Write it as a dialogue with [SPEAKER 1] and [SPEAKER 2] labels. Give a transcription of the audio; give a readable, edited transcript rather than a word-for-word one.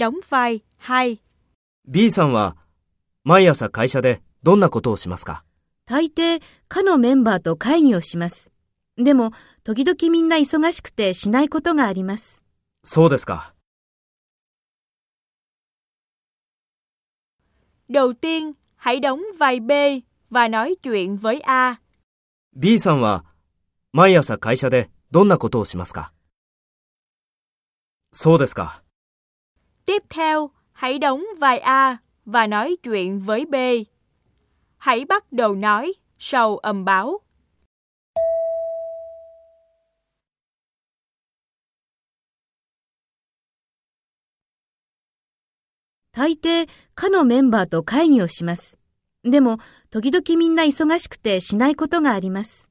[SPEAKER 1] Đóng vai 2
[SPEAKER 2] B さんは毎朝会社でどんなことをしますか？
[SPEAKER 3] 大抵、課のメンバーと会議をします。でも、時々みんな忙しくてしないことがあります。
[SPEAKER 2] そうですか。
[SPEAKER 1] Đầu tiên, hãy đóng vai B và nói chuyện với A.
[SPEAKER 2] B さんは毎朝会社でどんなことをしますか？そうですか。
[SPEAKER 1] Tiếp theo, hãy đóng vai A và nói chuyện với B. Hãy bắt đầu nói sau âm báo.
[SPEAKER 3] 大抵、課のメンバーと会議をします。でも、時々みんな忙しくてしないことがあります。